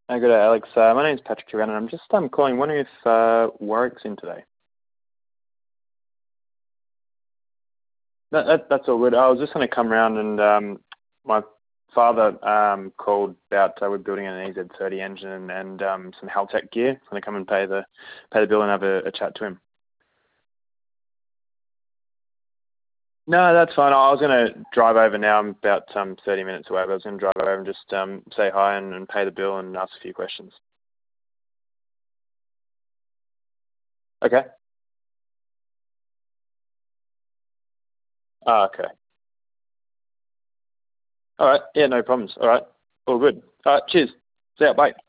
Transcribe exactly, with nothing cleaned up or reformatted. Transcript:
Hi, good day, Alex. Uh, my name's Patrick Curran, and I'm just um, calling, wondering if uh, Warwick's in today. That, that, that's all good. I was just going to come round and um, my father um, called about uh, we're building an E Z thirty engine and, and um, some Haltech gear. I'm going to come and pay the pay the bill and have a, a chat to him. No, that's fine. I was going to drive over now. I'm about um, thirty minutes away, but I was going to drive over and just um, say hi and, and pay the bill and ask a few questions. Okay. Ah, okay. All right. Yeah, no problems. All right. All good. All right. Cheers. See ya. Bye.